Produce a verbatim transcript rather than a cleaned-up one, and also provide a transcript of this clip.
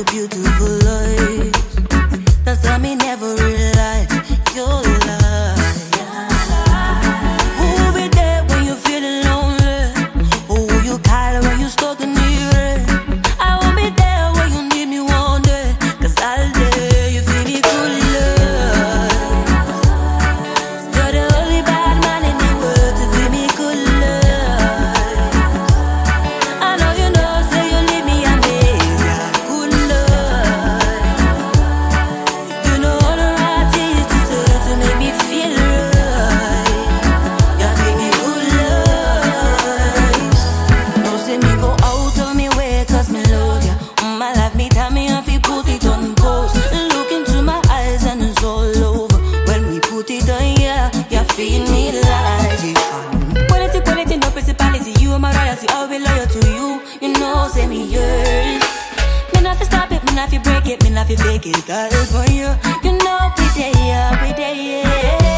your beautiful lies. That's why me never realize your lie. Who will be there when you're feeling lonely? Who will you call when you're stuck in the rain? I won't be there when you need me one day, cause I'll dare you feel me good love. You're the only bad man in the world to feel me good love. I know you know, say you leave me and me good love. You know all the right things to say to make me feel right. You feel me good love. Don't say me go out of me way cause me love ya. Mm, my life me tell me if you put it on post. Look into my eyes and it's all over. When we put it on ya, you feel me like it. Quality, quality, no principality. You are my royalty, I'll be loyal to you. You know, say me yours. Me not fi stop it, me not fi break it, me not fi fake it. Cause for you, you know we there, we there.